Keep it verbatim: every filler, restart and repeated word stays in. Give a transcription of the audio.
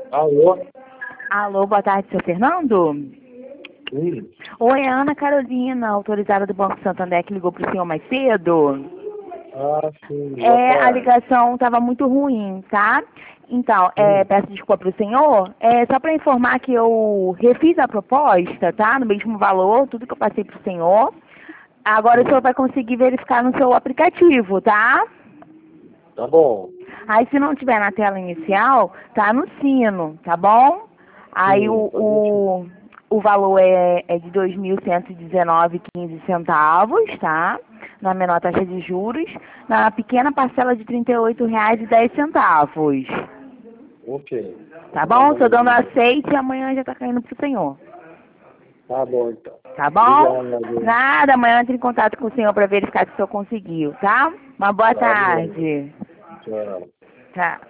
Alô? Alô, boa tarde, seu Fernando? Sim. Oi, é Ana Carolina, autorizada do Banco Santander, que ligou para o senhor mais cedo. Ah, sim. Boa É, a tarde. ligação estava muito ruim, tá? Então, é, Sim. peço desculpa para o senhor. É, só para informar que eu refiz a proposta, tá? No mesmo valor, tudo que eu passei para o senhor. Agora o senhor Sim. vai conseguir verificar no seu aplicativo, tá? Tá bom. Aí, se não tiver na tela inicial, tá no sino, tá bom? Aí, Sim. o, Pode deixar. o, o valor é, é de dois mil cento e dezenove e quinze centavos, tá? Na menor taxa de juros. Na pequena parcela de trinta e oito reais e dez centavos. Ok. Tá Vou dar bom? uma Estou dando olhadinha. aceite e amanhã já tá caindo pro senhor. Tá bom, então. Tá bom? Obrigado. Nada, amanhã entre em contato com o senhor para verificar se o senhor conseguiu, tá? Uma boa Tá bom. tarde. Tchau. Tchau.